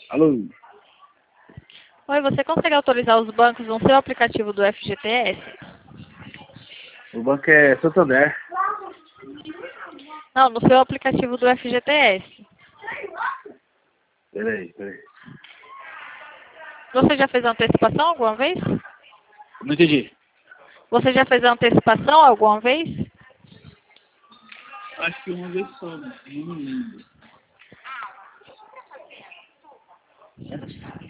Alô? Oi, você consegue autorizar os bancos no seu aplicativo do FGTS? O banco é Santander. Não, no seu aplicativo do FGTS. Peraí. Você já fez a antecipação alguma vez? Não entendi. Você já fez a antecipação alguma vez? Acho que uma vez só, não lembro.